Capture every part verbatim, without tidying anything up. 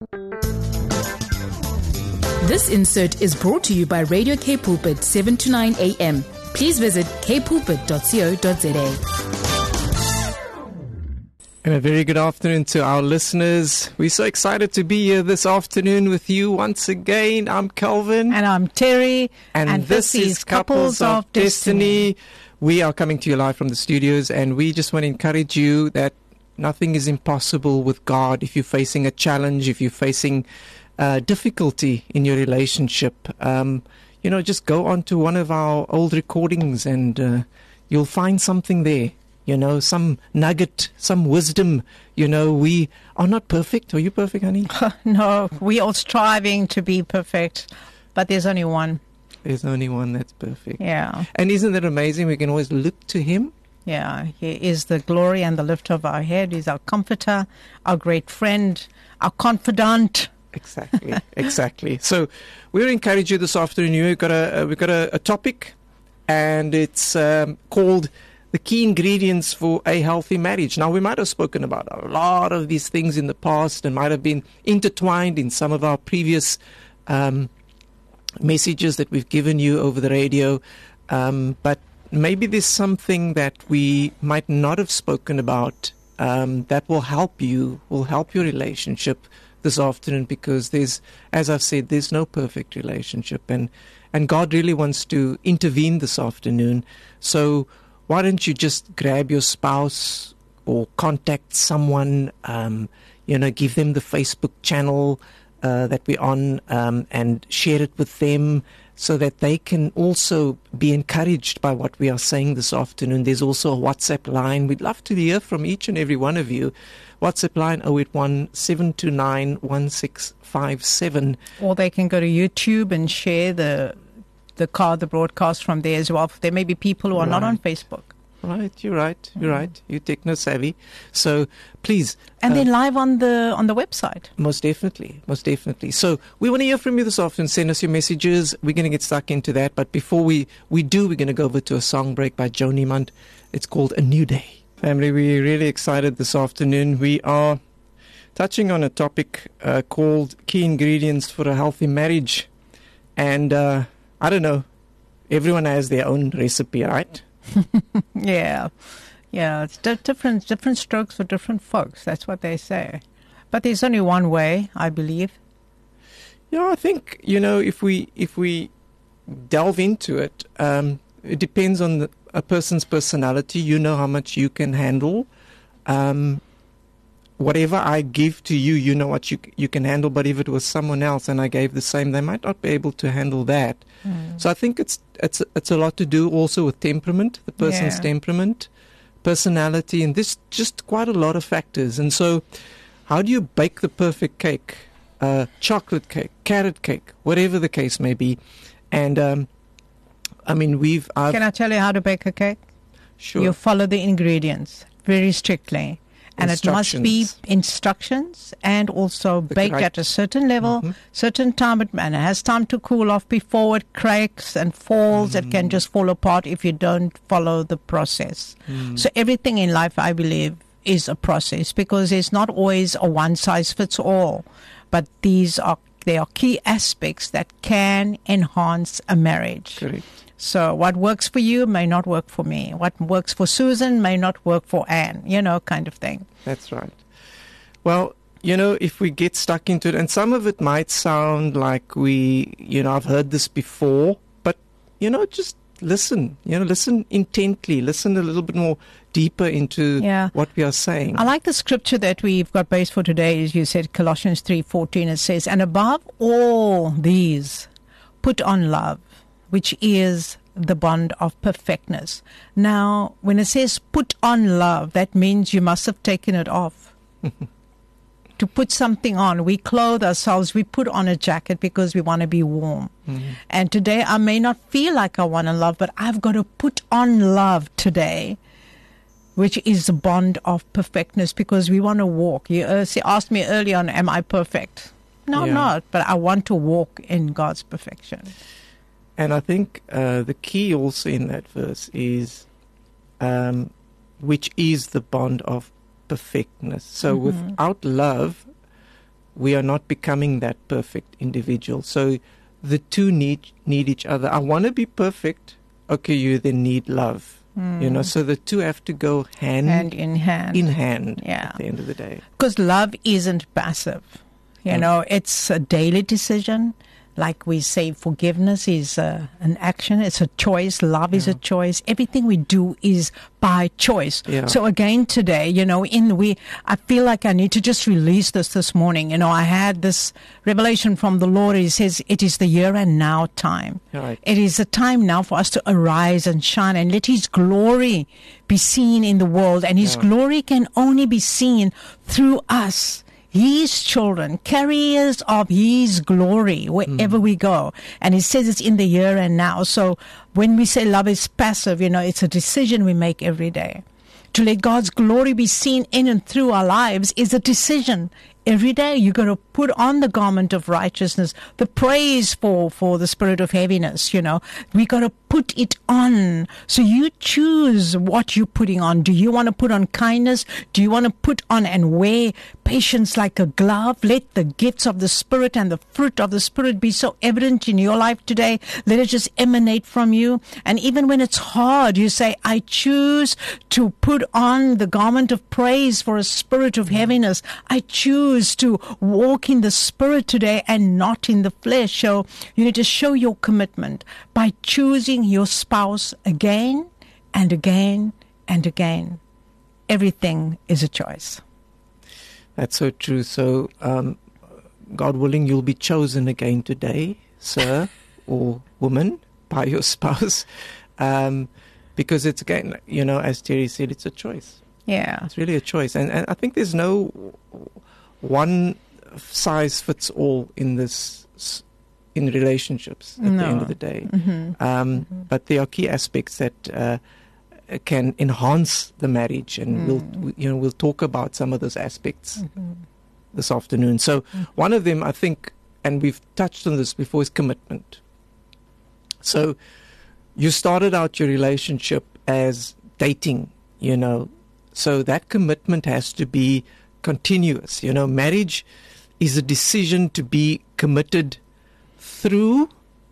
This insert is brought to you by Radio K Pulpit, seven to nine a.m. Please visit k pulpit dot co dot za. And a very good afternoon to our listeners. We're so excited to be here this afternoon with you once again. I'm Kelvin. And I'm Terry. And, and this, this is Couples of Destiny. Destiny. We are coming to you live from the studios, and we just want to encourage you that nothing is impossible with God. If you're facing a challenge, if you're facing uh, difficulty in your relationship, um, you know, just go on to one of our old recordings and uh, you'll find something there. You know, some nugget, some wisdom. You know, we are not perfect. Are you perfect, honey? No, we are striving to be perfect, but there's only one. There's only one that's perfect. Yeah. And isn't that amazing? We can always look to Him. Yeah, He is the glory and the lift of our head. He's our comforter, our great friend, our confidant. Exactly, exactly. So we'll encourage you this afternoon. We've got a, uh, we've got a, a topic, and it's um, called the key ingredients for a healthy marriage. Now, we might have spoken about a lot of these things in the past and might have been intertwined in some of our previous um, messages that we've given you over the radio. Um, but maybe there's something that we might not have spoken about um, that will help you, will help your relationship this afternoon, because there's, as I've said, there's no perfect relationship. And, and God really wants to intervene this afternoon. So why don't you just grab your spouse or contact someone, um, you know, give them the Facebook channel uh, that we're on um, and share it with them so that they can also be encouraged by what we are saying this afternoon. There's also a WhatsApp line. We'd love to hear from each and every one of you. WhatsApp line oh eight one, seven two nine, one six five seven. Or they can go to YouTube and share the the card, the broadcast from there as well. There may be people who are right. not on Facebook. Right, you're right, you're mm. right. You're techno savvy. So please. And uh, then live on the on the website. Most definitely, most definitely. So we want to hear from you this afternoon. Send us your messages. We're going to get stuck into that. But before we, we do, we're going to go over to a song break by Joe Niemand. It's called A New Day. Family, we're really excited this afternoon. We are touching on a topic uh, called Key Ingredients for a Healthy Marriage. And uh, I don't know, everyone has their own recipe, right? yeah, yeah, it's di- different, different strokes for different folks. That's what they say. But there's only one way, I believe. Yeah, I think, you know, if we if we delve into it, um, it depends on the, a person's personality. You know how much you can handle. Um, whatever I give to you, you know what you you can handle. But if it was someone else and I gave the same, they might not be able to handle that. Mm. So I think it's it's it's a lot to do also with temperament, the person's yeah. temperament, personality, and this just quite a lot of factors. And so, how do you bake the perfect cake? Uh, chocolate cake, carrot cake, whatever the case may be. And um, I mean, we've. I've Can I tell you how to bake a cake? Sure. You follow the ingredients very strictly. And it must be instructions and also the baked right. at a certain level, mm-hmm. certain time, and it has time to cool off before it cracks and falls. Mm. It can just fall apart if you don't follow the process. Mm. So everything in life, I believe, is a process, because it's not always a one-size-fits-all. But these are, they are key aspects that can enhance a marriage. Correct. So what works for you may not work for me. What works for Susan may not work for Anne, you know, kind of thing. That's right. Well, you know, if we get stuck into it, and some of it might sound like we, you know, I've heard this before, but, you know, just listen, you know, listen intently, listen a little bit more deeper into yeah. what we are saying. I like the scripture that we've got based for today, as you said, Colossians three fourteen. It says, and above all these, put on love, which is the bond of perfectness. Now, when it says put on love, that means you must have taken it off. To put something on, we clothe ourselves, we put on a jacket because we want to be warm. Mm-hmm. And today I may not feel like I want to love, but I've got to put on love today, which is the bond of perfectness, because we want to walk. You uh, asked me early on, am I perfect? No, yeah. I'm not, but I want to walk in God's perfection. And I think uh, the key also in that verse is, um, which is the bond of perfectness. So mm-hmm. without love, we are not becoming that perfect individual. So the two need need each other. I want to be perfect. Okay, you then need love. Mm. You know, so the two have to go hand, hand in hand. In hand yeah. at the end of the day. Because love isn't passive. You mm. know, it's a daily decision. Like we say, forgiveness is uh, an action. It's a choice. Love yeah. is a choice. Everything we do is by choice. Yeah. So again today, you know, in we, I feel like I need to just release this this morning. You know, I had this revelation from the Lord. He says, it is the here and now time. Right. It is the time now for us to arise and shine and let His glory be seen in the world. And His yeah. glory can only be seen through us. His children, carriers of His glory wherever mm. we go. And He says it's in the here and now. So when we say love is passive, you know, it's a decision we make every day. To let God's glory be seen in and through our lives is a decision. Every day you got to put on the garment of righteousness, the praise for, for the spirit of heaviness, you know. We got to put it on. So you choose what you're putting on. Do you want to put on kindness? Do you want to put on and wear patience like a glove? Let the gifts of the Spirit and the fruit of the Spirit be so evident in your life today. Let it just emanate from you. And even when it's hard, you say, I choose to put on the garment of praise for a spirit of heaviness. I choose to walk in the Spirit today and not in the flesh. So you need to show your commitment by choosing your spouse again and again and again. Everything is a choice. That's so true. So, um, God willing, you'll be chosen again today, sir or woman, by your spouse. Um, because it's, again, you know, as Terry said, it's a choice. Yeah. It's really a choice. And, and I think there's no one size fits all in this, in relationships at no. the end of the day. Mm-hmm. Um, mm-hmm. But there are key aspects that uh, can enhance the marriage, and mm. we'll you know we'll talk about some of those aspects mm-hmm. this afternoon. So mm-hmm. one of them, I think, and we've touched on this before, is commitment. So you started out your relationship as dating, you know, so that commitment has to be continuous. You know, marriage is a decision to be committed through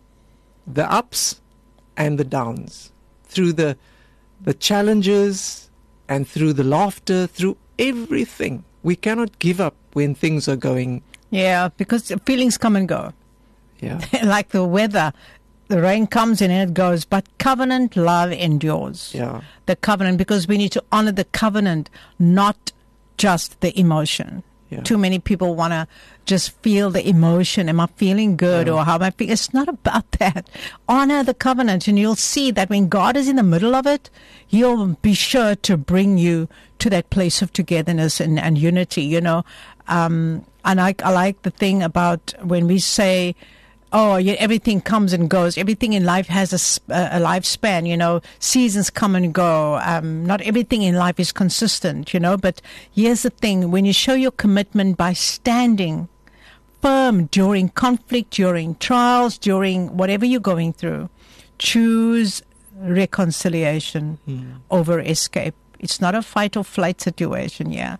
the ups and the downs, through the the challenges and through the laughter, through everything. We cannot give up when things are going. Yeah, because feelings come and go. Yeah. Like the weather. The rain comes in and it goes, but covenant love endures. Yeah. The covenant, because we need to honor the covenant, not just the emotion. Yeah. Too many people want to just feel the emotion. Am I feeling good? Yeah. Or how am I feeling? It's not about that. Honor the covenant, and you'll see that when God is in the middle of it, He'll be sure to bring you to that place of togetherness and, and unity, you know. Um, and I, I like the thing about when we say, oh, yeah, everything comes and goes. Everything in life has a, a lifespan, you know. Seasons come and go. Um, not everything in life is consistent, you know. But here's the thing. When you show your commitment by standing firm during conflict, during trials, during whatever you're going through, choose reconciliation mm. over escape. It's not a fight or flight situation, yeah.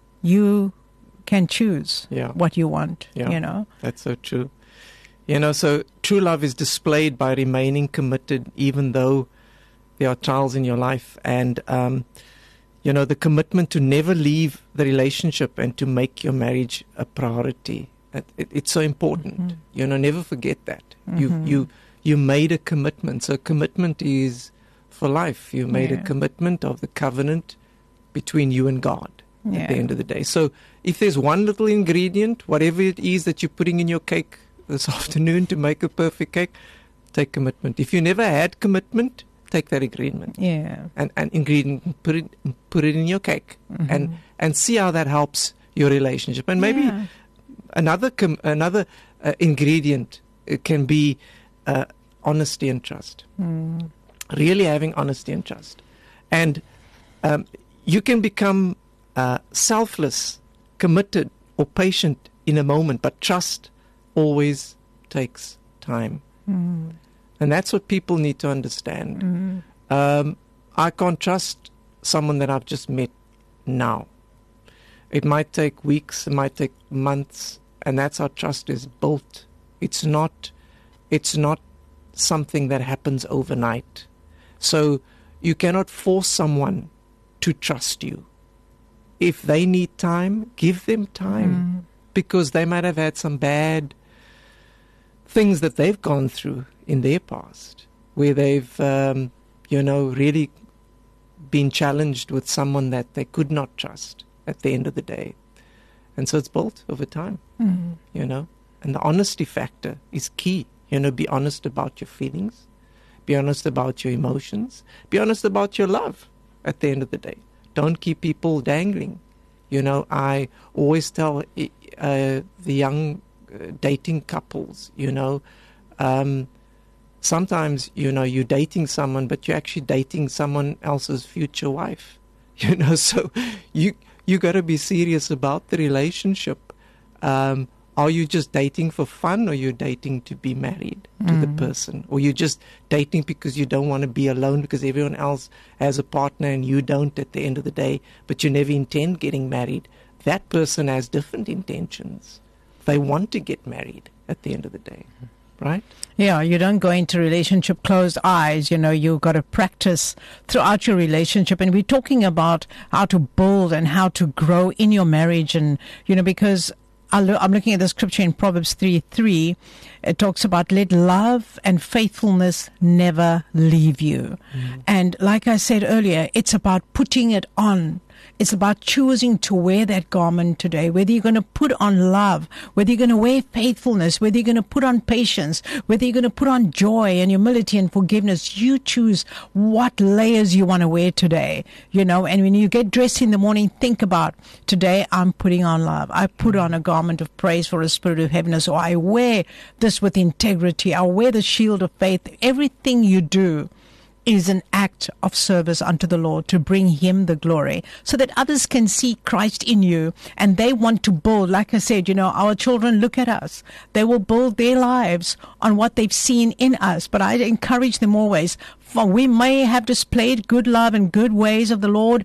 You can choose yeah. what you want, yeah. you know. That's so true. You know, so true love is displayed by remaining committed even though there are trials in your life. And, um, you know, the commitment to never leave the relationship and to make your marriage a priority. It, it, it's so important. Mm-hmm. You know, never forget that. Mm-hmm. You you you made a commitment. So commitment is for life. You made yeah. a commitment of the covenant between you and God yeah. at the end of the day. So if there's one little ingredient, whatever it is that you're putting in your cake this afternoon to make a perfect cake, take commitment. If you never had commitment, take that ingredient. Yeah. And and ingredient, put it put it in your cake, mm-hmm. and and see how that helps your relationship. And maybe yeah. another com- another uh, ingredient it can be uh, honesty and trust. Mm. Really having honesty and trust, and um, you can become uh, selfless, committed, or patient in a moment, but trust always takes time. Mm. And that's what people need to understand. Mm. Um, I can't trust someone that I've just met now. It might take weeks, it might take months, and that's how trust is built. It's not, it's not something that happens overnight. So you cannot force someone to trust you. If they need time, give them time, mm. because they might have had some bad things that they've gone through in their past, where they've, um, you know, really been challenged with someone that they could not trust at the end of the day. And so it's built over time, mm. you know. And the honesty factor is key. You know, be honest about your feelings. Be honest about your emotions. Be honest about your love at the end of the day. Don't keep people dangling. You know, I always tell uh, the young uh, dating couples, you know, um, sometimes, you know, you're dating someone, but you're actually dating someone else's future wife. You know, so you you got to be serious about the relationship. Um, are you just dating for fun, or you're dating to be married to mm. the person? Or you're just dating because you don't want to be alone because everyone else has a partner and you don't at the end of the day, but you never intend getting married? That person has different intentions. They want to get married at the end of the day. Right? Yeah, you don't go into relationship closed eyes. You know, you've got to practice throughout your relationship. And we're talking about how to build and how to grow in your marriage. And, you know, because I'm looking at the scripture in Proverbs three three. It talks about let love and faithfulness never leave you. Mm. And like I said earlier, it's about putting it on. It's about choosing to wear that garment today, whether you're going to put on love, whether you're going to wear faithfulness, whether you're going to put on patience, whether you're going to put on joy and humility and forgiveness. You choose what layers you want to wear today, you know. And when you get dressed in the morning, think about, today I'm putting on love. I put on a garment of praise for a spirit of heaviness, or I wear this with integrity. I wear the shield of faith. Everything you do is an act of service unto the Lord to bring Him the glory, so that others can see Christ in you and they want to build. Like I said, you know, our children look at us. They will build their lives on what they've seen in us. But I encourage them always, for we may have displayed good love and good ways of the Lord,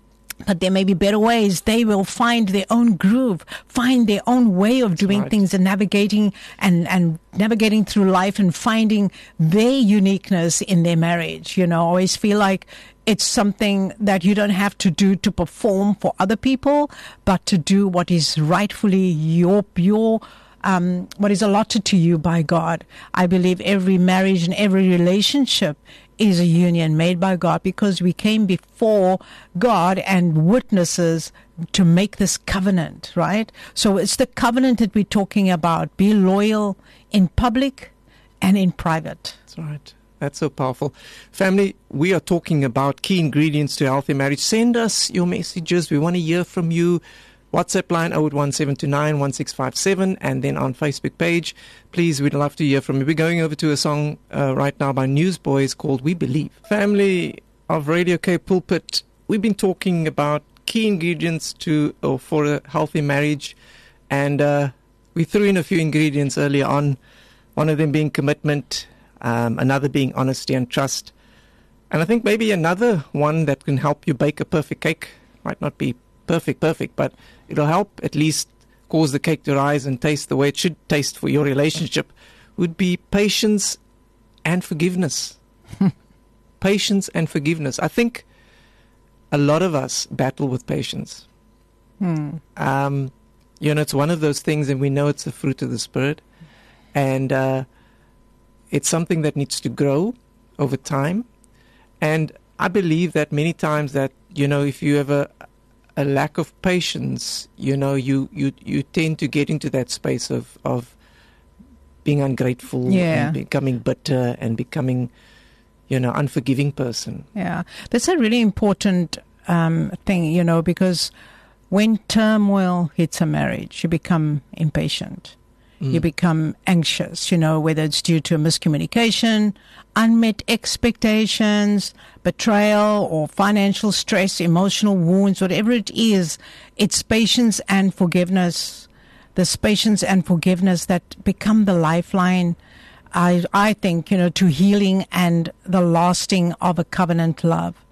but there may be better ways. They will find their own groove, find their own way of doing right. things and navigating and, and navigating through life and finding their uniqueness in their marriage. You know, I always feel like it's something that you don't have to do to perform for other people, but to do what is rightfully your, your, um, what is allotted to you by God. I believe every marriage and every relationship is a union made by God, because we came before God and witnesses to make this covenant, right? So it's the covenant that we're talking about. Be loyal in public and in private. That's right. That's so powerful. Family, we are talking about key ingredients to a healthy marriage. Send us your messages. We want to hear from you. WhatsApp line zero eight one seven two nine one six five seven, and then on Facebook page. Please, we'd love to hear from you. We're going over to a song uh, right now by Newsboys called We Believe. Family of Radio K Pulpit, we've been talking about key ingredients to or for a healthy marriage, and uh, we threw in a few ingredients earlier on, one of them being commitment, um, another being honesty and trust, and I think maybe another one that can help you bake a perfect cake. Might not be perfect, perfect, but it'll help at least cause the cake to rise and taste the way it should taste for your relationship, would be patience and forgiveness. Patience and forgiveness. I think a lot of us battle with patience. Hmm. Um, you know, it's one of those things, and we know it's the fruit of the Spirit, and uh, it's something that needs to grow over time. And I believe that many times that, you know, if you have a a lack of patience, you know, you, you, you tend to get into that space of, of being ungrateful yeah. and becoming bitter and becoming, you know, unforgiving person. Yeah, that's a really important um, thing, you know, because when turmoil hits a marriage, you become impatient. Mm. You become anxious, you know, whether it's due to miscommunication, unmet expectations, betrayal, or financial stress, emotional wounds, whatever it is. It's patience and forgiveness. This patience and forgiveness that become the lifeline, I, I think, you know, to healing and the lasting of a covenant love.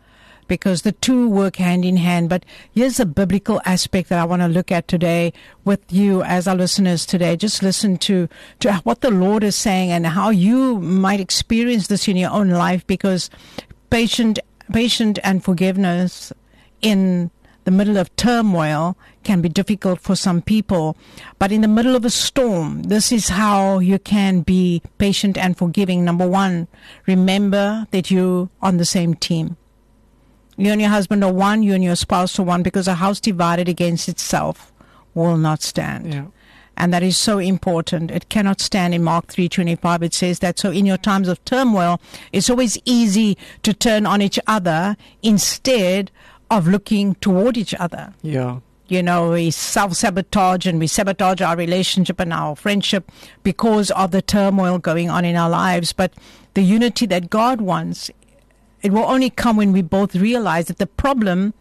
because the two work hand in hand. But here's a biblical aspect that I want to look at today with you as our listeners today. Just listen to, to what the Lord is saying and how you might experience this in your own life, because patient, patient and forgiveness in the middle of turmoil can be difficult for some people. But in the middle of a storm, this is how you can be patient and forgiving. Number one, remember that you're on the same team. You and your husband are one, you and your spouse are one, because a house divided against itself will not stand. Yeah. And that is so important. It cannot stand. In Mark three twenty-five, it says that. So in your times of turmoil, it's always easy to turn on each other instead of looking toward each other. Yeah. You know, we self-sabotage and we sabotage our relationship and our friendship because of the turmoil going on in our lives. But the unity that God wants, it will only come when we both realize that the problem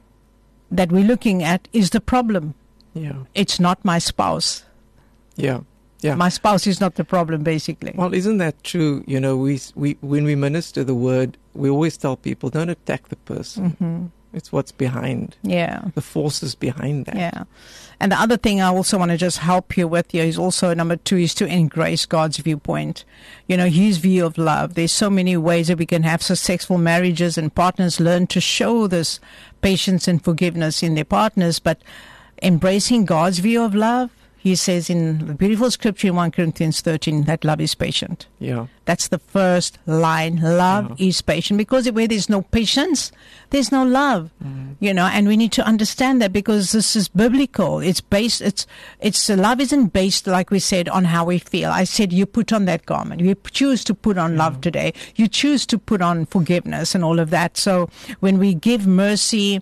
that we're looking at is the problem. Yeah. It's not my spouse. Yeah. Yeah. My spouse is not the problem, basically. Well, isn't that true? You know, we we when we minister the word, we always tell people, don't attack the person. Mm-hmm. It's what's behind. Yeah. The forces behind that. Yeah. And the other thing I also want to just help you with here is also, number two, is to embrace God's viewpoint. You know, His view of love. There's so many ways that we can have successful marriages, and partners learn to show this patience and forgiveness in their partners. But embracing God's view of love, He says in the beautiful scripture in First Corinthians thirteen that love is patient. Yeah. That's the first line. Love Yeah. is patient, because where there's no patience, there's no love. Mm. You know, and we need to understand that, because this is biblical. It's based. It's it's love isn't based, like we said, on how we feel. I said you put on that garment. You choose to put on love today. You choose to put on forgiveness and all of that. So when we give mercy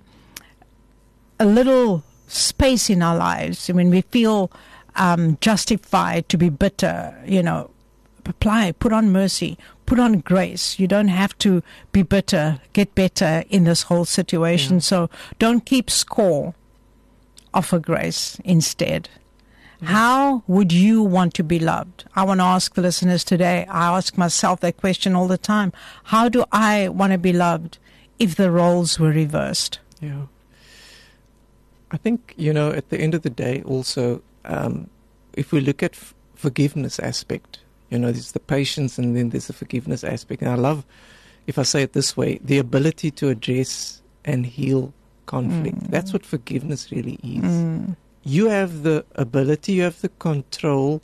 a little space in our lives, when we feel um, justified to be bitter, you know, apply, put on mercy, put on grace. You don't have to be bitter. Get better in this whole situation. Yeah. So don't keep score. Offer grace instead. Yeah. How would you want to be loved? I want to ask the listeners today. I ask myself that question all the time. How do I want to be loved if the roles were reversed? Yeah. I think, you know, at the end of the day also, um, if we look at f- forgiveness aspect, you know, there's the patience and then there's the forgiveness aspect. And I love, if I say it this way, the ability to address and heal conflict. Mm. That's what forgiveness really is. Mm. You have the ability, you have the control,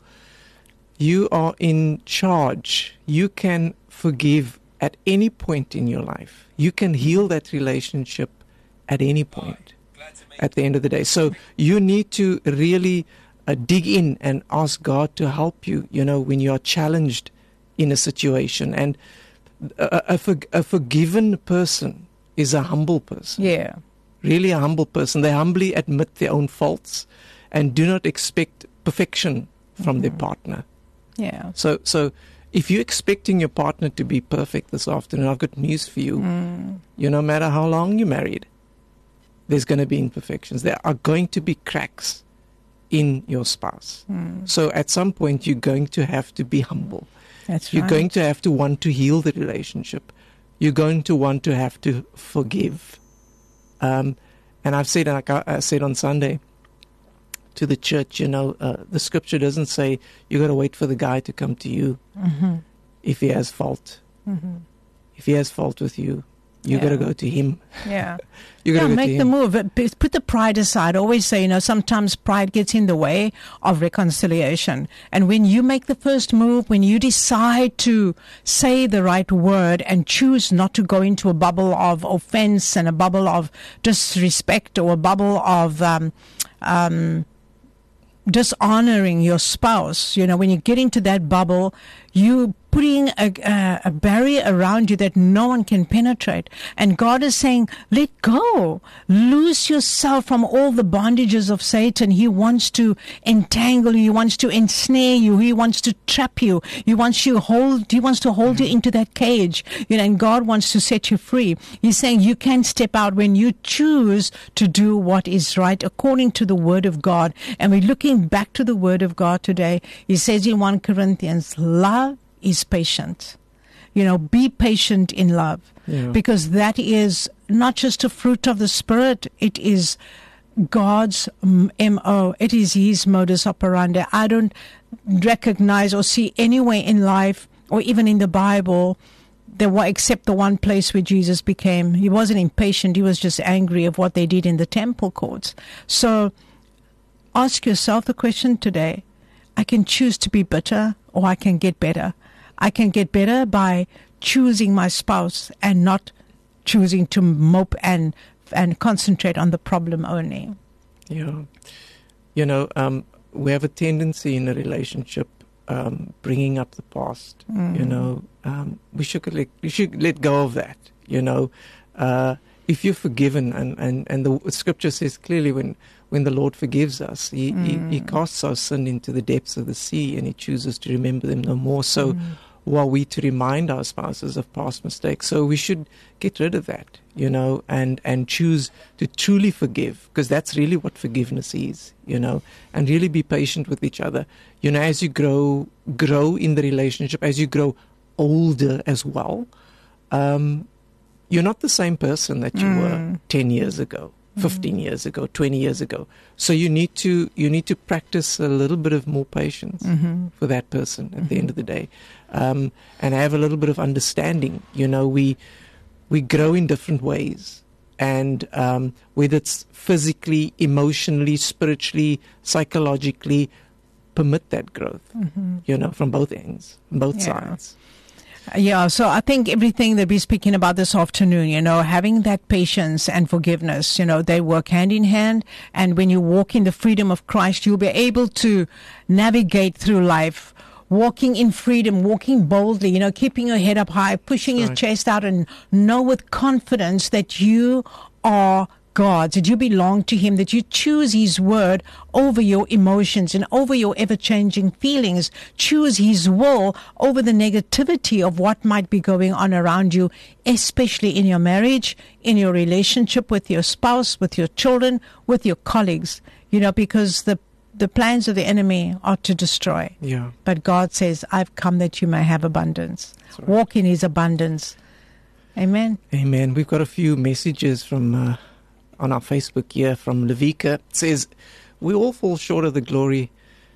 you are in charge. You can forgive at any point in your life. You can heal that relationship at any point at the end of the day. So you need to really uh, dig in and ask God to help you, you know, when you are challenged in a situation. And a, a, for, a forgiven person is a humble person. Yeah. Really a humble person. They humbly admit their own faults and do not expect perfection from mm-hmm. their partner. Yeah. So, so if you're expecting your partner to be perfect this afternoon, I've got news for you. Mm. You no matter how long you're married, there's going to be imperfections. There are going to be cracks in your spouse. Mm. So at some point, you're going to have to be humble. That's you're right. going to have to want to heal the relationship. You're going to want to have to forgive. Um, and I've said, like I, I said on Sunday to the church, you know, uh, the scripture doesn't say you got to wait for the guy to come to you mm-hmm. if he has fault. Mm-hmm. If he has fault with you, you yeah. got to go to him. Yeah. you got to yeah, go make to the him. move. Put the pride aside. I always say, you know, sometimes pride gets in the way of reconciliation. And when you make the first move, when you decide to say the right word and choose not to go into a bubble of offense and a bubble of disrespect or a bubble of um, um, dishonoring your spouse, you know, when you get into that bubble, you putting a, a, a barrier around you that no one can penetrate. And God is saying, let go. Loose yourself from all the bondages of Satan. He wants to entangle you. He wants to ensnare you. He wants to trap you. He wants you hold. He wants to hold mm-hmm. you into that cage. You know, and God wants to set you free. He's saying you can step out when you choose to do what is right according to the Word of God. And we're looking back to the Word of God today. He says in First Corinthians, love is patient. You know, be patient in love, yeah. because that is not just a fruit of the Spirit, it is God's M O. It is His modus operandi. I don't recognize or see anywhere in life or even in the Bible there were, except the one place where Jesus became, He wasn't impatient, He was just angry of what they did in the temple courts. So ask yourself the question today. I can choose to be bitter, or I can get better. I can get better by choosing my spouse and not choosing to mope and and concentrate on the problem only. Yeah. You know, um, we have a tendency in a relationship um, bringing up the past. Mm. You know, um, we should let, we should let go of that. You know, uh, if you're forgiven, and, and, and the scripture says clearly when, when the Lord forgives us, he, mm. he, he casts our sin into the depths of the sea, and He chooses to remember them no more. So mm. who are we to remind our spouses of past mistakes? So we should get rid of that, you know, and, and choose to truly forgive, because that's really what forgiveness is, you know, and really be patient with each other. You know, as you grow, grow in the relationship, as you grow older as well, um, you're not the same person that you mm. were ten years ago, fifteen mm. years ago, twenty years ago. So you need to, you need to practice a little bit of more patience mm-hmm. for that person at mm-hmm. the end of the day. Um, and have a little bit of understanding. You know, we we grow in different ways, and um, whether it's physically, emotionally, spiritually, psychologically, permit that growth. Mm-hmm. You know, from both ends, both yeah. sides. Yeah, so I think everything that we're speaking about this afternoon, you know, having that patience and forgiveness, you know, they work hand in hand. And when you walk in the freedom of Christ, you'll be able to navigate through life, walking in freedom, walking boldly, you know, keeping your head up high, pushing That's your right. chest out, and know with confidence that you are God's, that you belong to Him, that you choose His word over your emotions and over your ever-changing feelings. Choose His will over the negativity of what might be going on around you, especially in your marriage, in your relationship with your spouse, with your children, with your colleagues, you know, because the the plans of the enemy are to destroy. Yeah. But God says, I've come that you may have abundance. Right. Walk in His abundance. Amen. Amen. We've got a few messages from uh, on our Facebook here from Levika. It says, we all fall short of the glory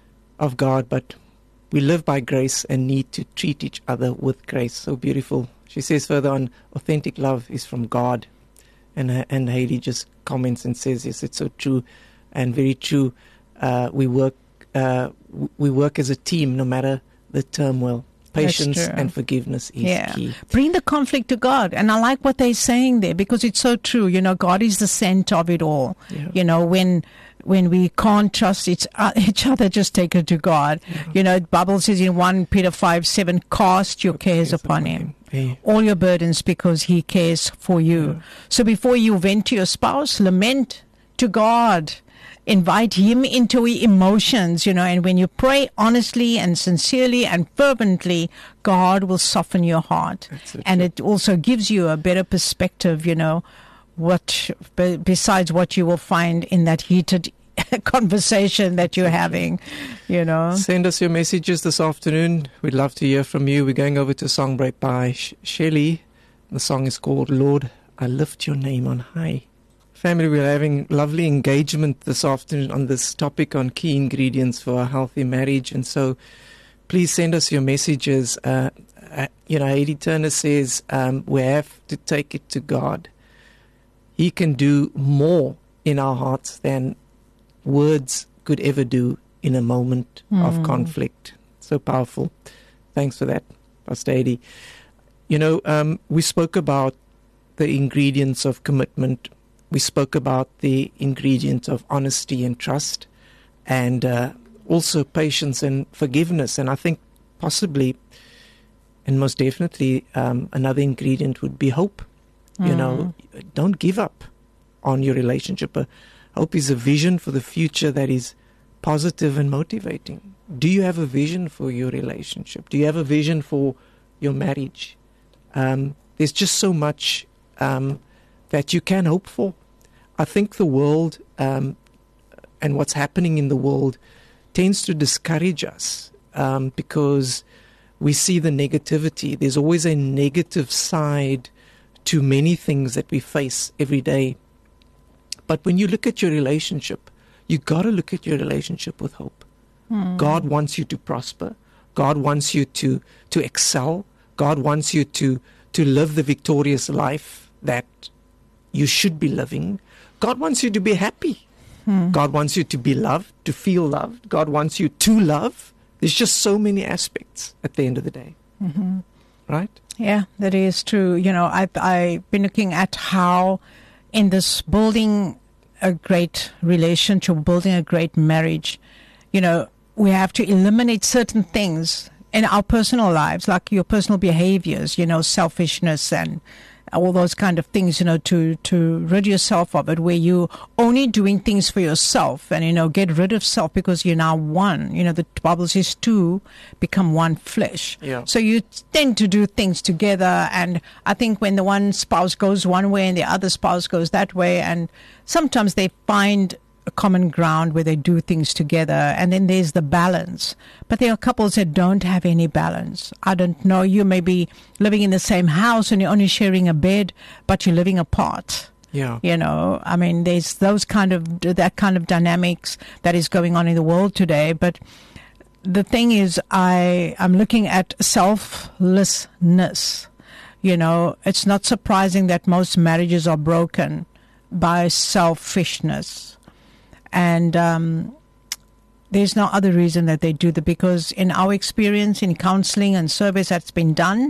of God, but we live by grace and need to treat each other with grace. So beautiful. She says further on, authentic love is from God. And, uh, and Hayley just comments and says, yes, it's so true and very true. Uh, we work uh, w- we work as a team no matter the turmoil. Patience and forgiveness is yeah. key. Bring the conflict to God. And I like what they're saying there, because it's so true. You know, God is the center of it all. Yeah. You know, when when we can't trust each, uh, each other, just take it to God. Yeah. You know, the Bible says in First Peter five seven, cast your okay, cares upon Him. Hey. All your burdens, because He cares for you. Yeah. So before you vent to your spouse, lament to God. Invite Him into your emotions, you know, and when you pray honestly and sincerely and fervently, God will soften your heart. So and it also gives you a better perspective, you know, what besides what you will find in that heated conversation that you're having, you know. Send us your messages this afternoon. We'd love to hear from you. We're going over to a song break by Sh- Shelley. The song is called Lord, I Lift Your Name on High. Family, we're having lovely engagement this afternoon on this topic on key ingredients for a healthy marriage. And so please send us your messages. Uh, uh, you know, Eddie Turner says um, we have to take it to God. He can do more in our hearts than words could ever do in a moment mm. of conflict. So powerful. Thanks for that, Pastor Eddie. You know, um, we spoke about the ingredients of commitment. We spoke about the ingredients of honesty and trust, and uh, also patience and forgiveness. And I think possibly, and most definitely, um, another ingredient would be hope. Mm. You know, don't give up on your relationship. Uh, hope is a vision for the future that is positive and motivating. Do you have a vision for your relationship? Do you have a vision for your marriage? Um, there's just so much um, that you can hope for. I think the world um, and what's happening in the world tends to discourage us um, because we see the negativity. There's always a negative side to many things that we face every day. But when you look at your relationship, you got to look at your relationship with hope. Mm. God wants you to prosper. God wants you to to excel. God wants you to to live the victorious life that you should be living. God wants you to be happy. Mm. God wants you to be loved, to feel loved. God wants you to love. There's just so many aspects at the end of the day. Mm-hmm. Right? Yeah, that is true. You know, I've, I've been looking at how in this building a great relationship, building a great marriage, you know, we have to eliminate certain things in our personal lives, like your personal behaviors, you know, selfishness and all those kind of things, you know, to, to rid yourself of it, where you're only doing things for yourself and, you know, get rid of self because you're now one. You know, the Bible says two become one flesh. Yeah. So you tend to do things together. And I think when the one spouse goes one way and the other spouse goes that way, and sometimes they find a common ground where they do things together, and then there's the balance. But there are couples that don't have any balance. I don't know, you may be living in the same house and you're only sharing a bed, but you're living apart. Yeah. You know, I mean, there's those kind of, that kind of dynamics that is going on in the world today. But the thing is, I, I'm looking at selflessness. You know, it's not surprising that most marriages are broken by selfishness. And um, there's no other reason that they do that, because in our experience in counseling and service that's been done,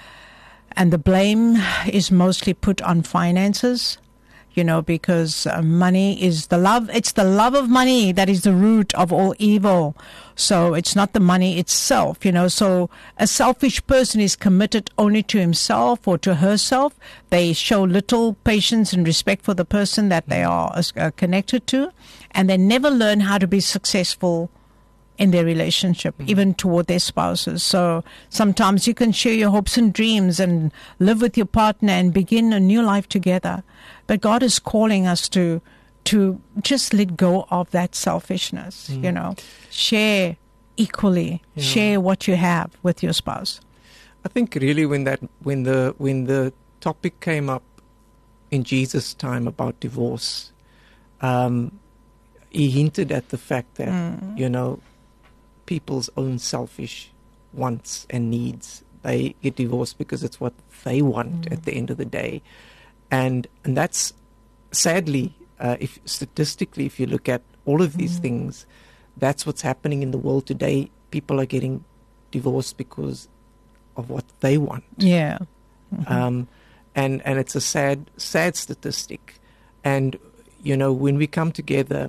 and the blame is mostly put on finances, you know, because uh, money is the love. It's the love of money that is the root of all evil. So it's not the money itself, you know. So a selfish person is committed only to himself or to herself. They show little patience and respect for the person that they are uh, connected to. And they never learn how to be successful in their relationship, mm-hmm. even toward their spouses. So sometimes you can share your hopes and dreams and live with your partner and begin a new life together. But God is calling us to to just let go of that selfishness, mm. you know, share equally, yeah. share what you have with your spouse. I think really when that when the when the topic came up in Jesus' time about divorce, um, he hinted at the fact that, mm. you know, people's own selfish wants and needs, they get divorced because it's what they want mm. at the end of the day. And and that's sadly, uh, if statistically, if you look at all of these mm. things, that's what's happening in the world today. People are getting divorced because of what they want. Yeah. Mm-hmm. Um, and, and it's a sad, sad statistic. And, you know, when we come together,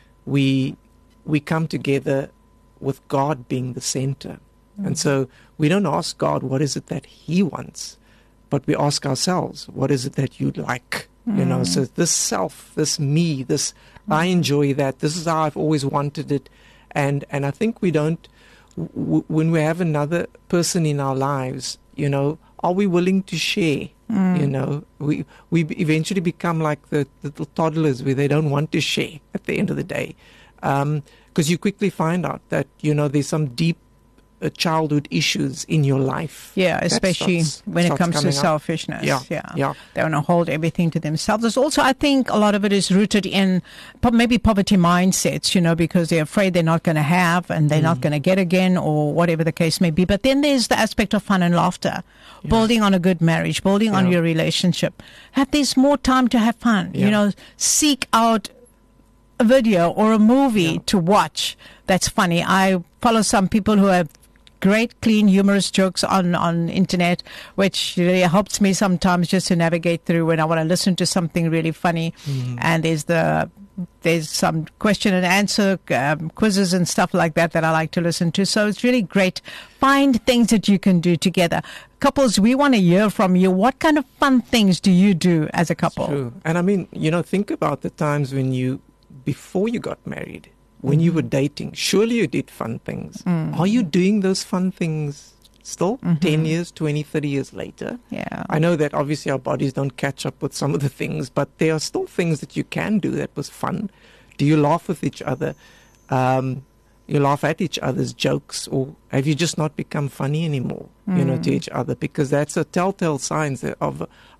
we we come together with God being the center. Mm. And so we don't ask God, what is it that he wants? But we ask ourselves, what is it that you'd like? Mm. You know, so this self, this me, this, mm. I enjoy that. This is how I've always wanted it. And, and I think we don't, w- when we have another person in our lives, you know, are we willing to share? Mm. You know, we we eventually become like the, the little toddlers where they don't want to share at the end of the day. Because um, you quickly find out that, you know, there's some deep uh, childhood issues in your life. Yeah, especially starts, when it comes to selfishness. Yeah, yeah, yeah. They want to hold everything to themselves. There's also, I think, a lot of it is rooted in maybe poverty mindsets, you know, because they're afraid they're not going to have and they're mm. not going to get again, or whatever the case may be. But then there's the aspect of fun and laughter. Yeah. Building on a good marriage, building yeah. on your relationship. Have this more time to have fun. Yeah. You know, seek out a video or a movie yeah. to watch that's funny. I follow some people who have great, clean, humorous jokes on, on internet, which really helps me sometimes just to navigate through when I want to listen to something really funny. Mm. And there's the there's some question and answer um, quizzes and stuff like that that I like to listen to. So it's really great. Find things that you can do together. Couples, we want to hear from you. What kind of fun things do you do as a couple? It's true. And I mean, you know, think about the times when you, before you got married, when mm. you were dating, surely you did fun things. Mm. Are you doing those fun things still, mm-hmm. ten years, twenty, thirty years later? Yeah. I know that obviously our bodies don't catch up with some of the things, but there are still things that you can do that was fun. Do you laugh with each other? Um, you laugh at each other's jokes, or have you just not become funny anymore, mm. you know, to each other? Because that's a telltale sign of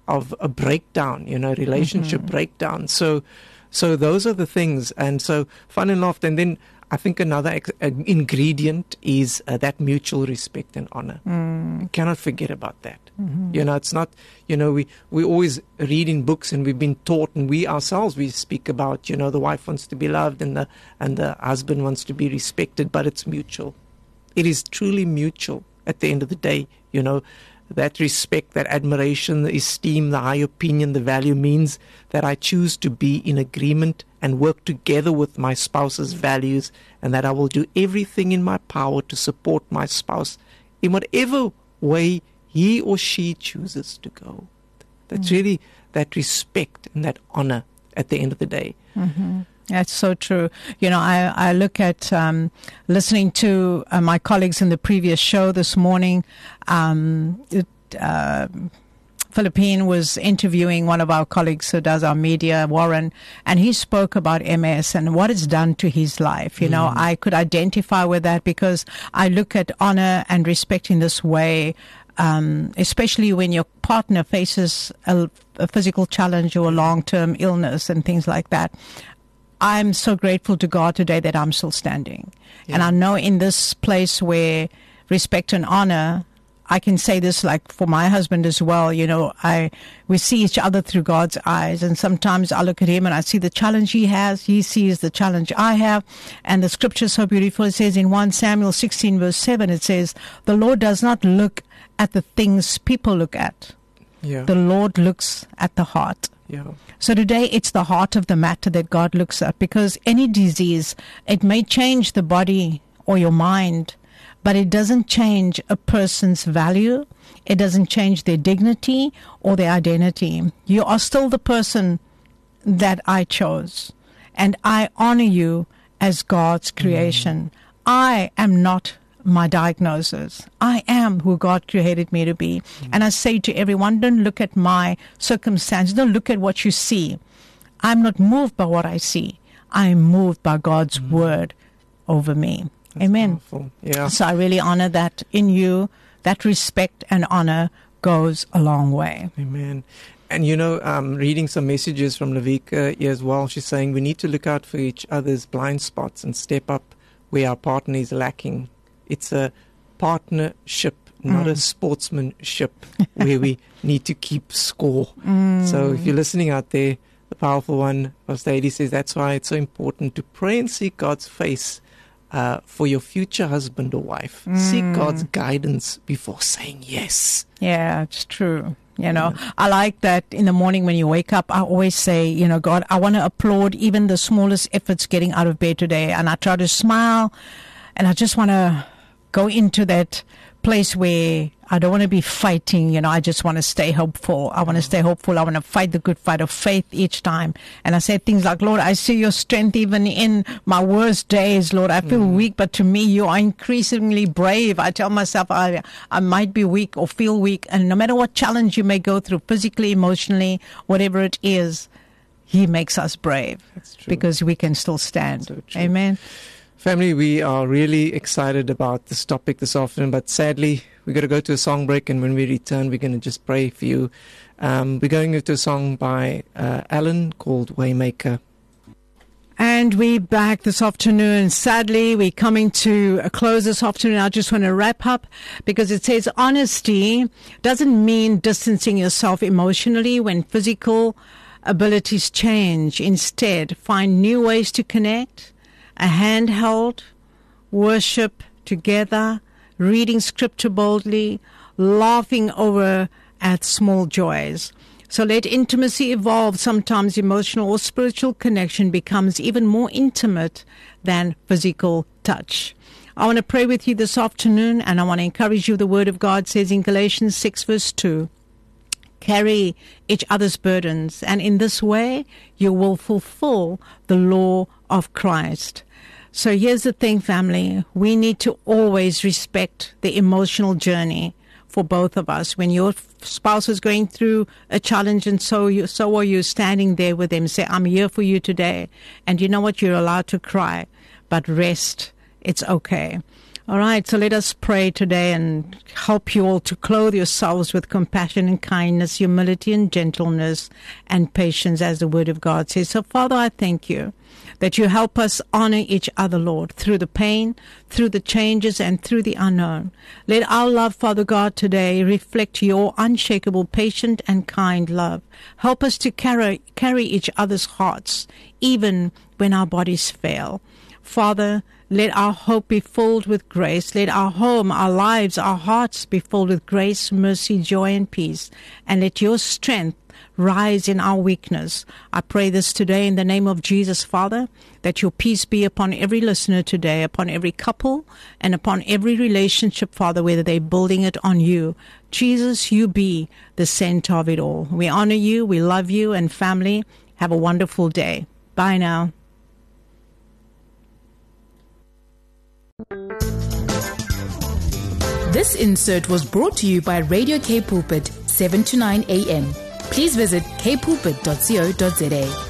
of a breakdown, you know, relationship mm-hmm. breakdown. So, so those are the things. And so fun and laughter. And then I think another ex- uh, ingredient is uh, that mutual respect and honor. Mm. You cannot forget about that. Mm-hmm. You know, it's not, you know, we, we always read in books and we've been taught, and we ourselves, we speak about, you know, the wife wants to be loved and the, and the husband wants to be respected, but it's mutual. It is truly mutual at the end of the day, you know. That respect, that admiration, the esteem, the high opinion, the value means that I choose to be in agreement and work together with my spouse's values, and that I will do everything in my power to support my spouse in whatever way he or she chooses to go. That's mm-hmm. really that respect and that honor at the end of the day. Mm-hmm. That's so true. You know, I, I look at um, listening to uh, my colleagues in the previous show this morning. Um, it, uh, Philippine was interviewing one of our colleagues who does our media, Warren, and he spoke about M S and what it's done to his life. You mm. know, I could identify with that because I look at honor and respect in this way, um, especially when your partner faces a, a physical challenge or a long-term illness and things like that. I'm so grateful to God today that I'm still standing. Yeah. And I know in this place where respect and honor, I can say this like for my husband as well, you know, I we see each other through God's eyes. And sometimes I look at him and I see the challenge he has. He sees the challenge I have. And the scripture is so beautiful. It says in First Samuel sixteen verse seven, it says, the Lord does not look at the things people look at. Yeah. The Lord looks at the heart. Yeah. So today it's the heart of the matter that God looks at, because any disease, it may change the body or your mind, but it doesn't change a person's value. It doesn't change their dignity or their identity. You are still the person that I chose, and I honor you as God's creation. Mm. I am not my diagnosis. I am who God created me to be. Mm. And I say to everyone, don't look at my circumstance. Don't look at what you see. I'm not moved by what I see. I'm moved by God's mm. word over me. That's Amen. Powerful. Yeah. So I really honor that in you. That respect and honor goes a long way. Amen. And you know, um, reading some messages from Lavika here as well, she's saying we need to look out for each other's blind spots and step up where our partner is lacking. It's a partnership, not mm. a sportsmanship where we need to keep score. Mm. So if you're listening out there, the powerful one, Pastor Eddie says that's why it's so important to pray and seek God's face uh, for your future husband or wife. Mm. Seek God's guidance before saying yes. Yeah, it's true. You know, yeah. I like that in the morning when you wake up, I always say, you know, God, I want to applaud even the smallest efforts getting out of bed today. And I try to smile, and I just want to go into that place where I don't want to be fighting, you know, I just want to stay hopeful. I want to stay hopeful. I want to fight the good fight of faith each time. And I say things like, Lord, I see your strength even in my worst days, Lord. I feel mm. weak, but to me, you are increasingly brave. I tell myself I, I might be weak or feel weak. And no matter what challenge you may go through, physically, emotionally, whatever it is, He makes us brave. That's true. Because we can still stand. So true. Amen. Family, we are really excited about this topic this afternoon, but sadly, we're going to go to a song break, and when we return, we're going to just pray for you. Um, we're going into a song by uh, Alan called Waymaker. And we're back this afternoon. Sadly, we're coming to a close this afternoon. I just want to wrap up because it says honesty doesn't mean distancing yourself emotionally when physical abilities change. Instead, find new ways to connect. A handheld, worship together, reading scripture boldly, laughing over at small joys. So let intimacy evolve. Sometimes emotional or spiritual connection becomes even more intimate than physical touch. I want to pray with you this afternoon, and I want to encourage you. The Word of God says in Galatians six verse two, carry each other's burdens, and in this way you will fulfill the law of Christ. So here's the thing, family. We need to always respect the emotional journey for both of us. When your spouse is going through a challenge and so you, so are you standing there with them, say, I'm here for you today. And you know what? You're allowed to cry, but rest. It's okay. All right, so let us pray today and help you all to clothe yourselves with compassion and kindness, humility and gentleness and patience, as the Word of God says. So, Father, I thank you that you help us honor each other, Lord, through the pain, through the changes, and through the unknown. Let our love, Father God, today reflect your unshakable, patient, and kind love. Help us to carry, carry each other's hearts, even when our bodies fail. Father, let our hope be filled with grace. Let our home, our lives, our hearts be filled with grace, mercy, joy, and peace. And let your strength rise in our weakness. I pray this today in the name of Jesus, Father, that your peace be upon every listener today, upon every couple, and upon every relationship, Father, whether they're building it on you. Jesus, you be the center of it all. We honor you, we love you, and family, have a wonderful day. Bye now. This insert was brought to you by Radio K Pulpit, seven to nine a.m. Please visit k pulpit dot co dot za.